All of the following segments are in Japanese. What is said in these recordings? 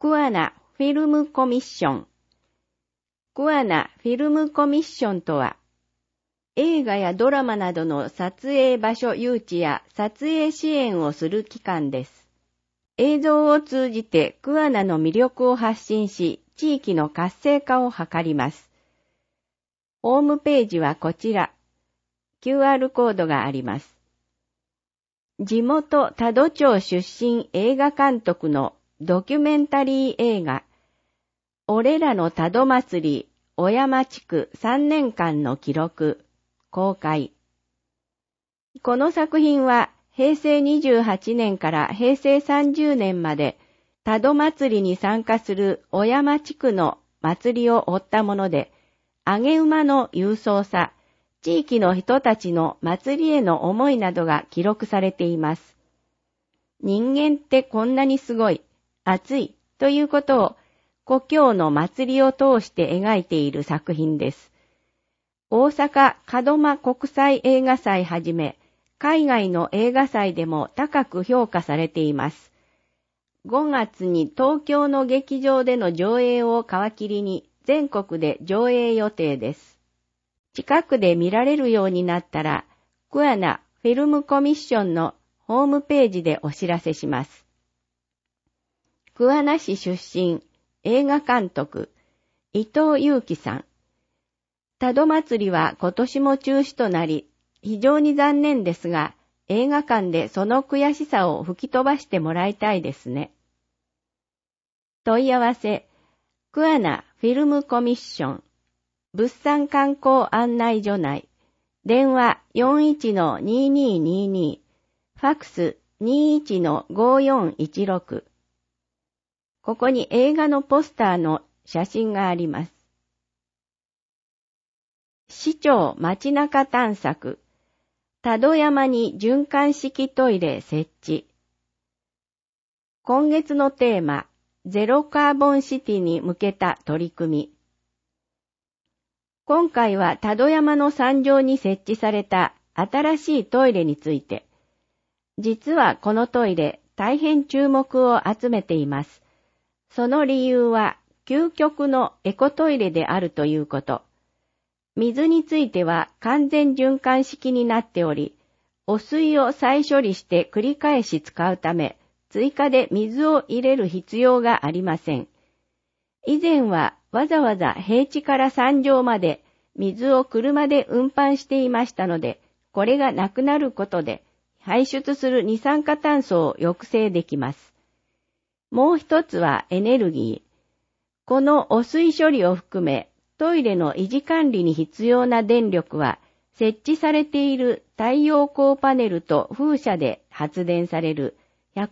クアナフィルムコミッション。クアナフィルムコミッションとは、映画やドラマなどの撮影場所誘致や撮影支援をする機関です。映像を通じてクアナの魅力を発信し、地域の活性化を図ります。ホームページはこちら。QR コードがあります。地元多度町出身映画監督のドキュメンタリー映画、俺らの多度祭り小山地区3年間の記録、公開。この作品は平成28年から平成30年まで多度祭りに参加する小山地区の祭りを追ったもので、揚げ馬の勇壮さ、地域の人たちの祭りへの思いなどが記録されています。人間ってこんなにすごい、熱いということを故郷の祭りを通して描いている作品です。大阪門真国際映画祭はじめ、海外の映画祭でも高く評価されています。5月に東京の劇場での上映を皮切りに全国で上映予定です。近くで見られるようになったら、クアナフィルムコミッションのホームページでお知らせします。桑名市出身、映画監督、伊藤祐樹さん。多度祭りは今年も中止となり、非常に残念ですが、映画館でその悔しさを吹き飛ばしてもらいたいですね。問い合わせ、桑名フィルムコミッション、物産観光案内所内、電話 41-2222、ファクス 21-5416。ここに映画のポスターの写真があります。市長街中探索、多度山に循環式トイレ設置。今月のテーマ、ゼロカーボンシティに向けた取り組み。今回は多度山の山上に設置された新しいトイレについて。実はこのトイレ、大変注目を集めています。その理由は、究極のエコトイレであるということ。水については完全循環式になっており、汚水を再処理して繰り返し使うため、追加で水を入れる必要がありません。以前はわざわざ平地から山上まで水を車で運搬していましたので、これがなくなることで、排出する二酸化炭素を抑制できます。もう一つはエネルギー。この汚水処理を含め、トイレの維持管理に必要な電力は、設置されている太陽光パネルと風車で発電される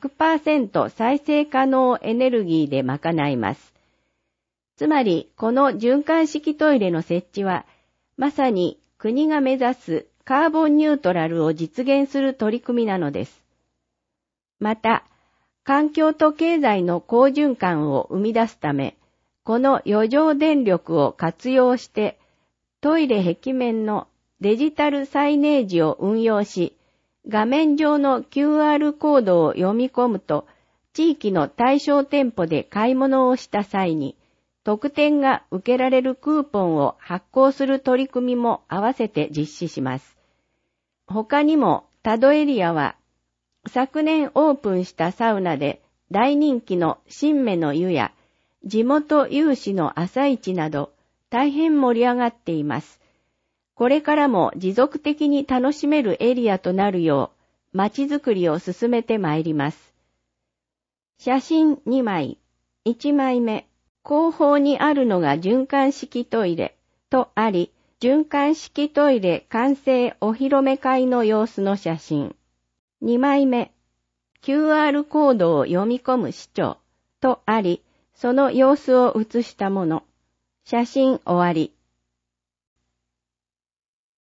100% 再生可能エネルギーで賄います。つまり、この循環式トイレの設置は、まさに国が目指すカーボンニュートラルを実現する取り組みなのです。また、環境と経済の好循環を生み出すため、この余剰電力を活用して、トイレ壁面のデジタルサイネージを運用し、画面上の QR コードを読み込むと、地域の対象店舗で買い物をした際に、特典が受けられるクーポンを発行する取り組みも合わせて実施します。他にも、多度エリアは、昨年オープンしたサウナで大人気の新芽の湯や地元有志の朝市など大変盛り上がっています。これからも持続的に楽しめるエリアとなるよう街づくりを進めてまいります。写真2枚。1枚目。後方にあるのが循環式トイレとあり、循環式トイレ完成お披露目会の様子の写真。2枚目、QR コードを読み込む市長とあり、その様子を写したもの。写真終わり。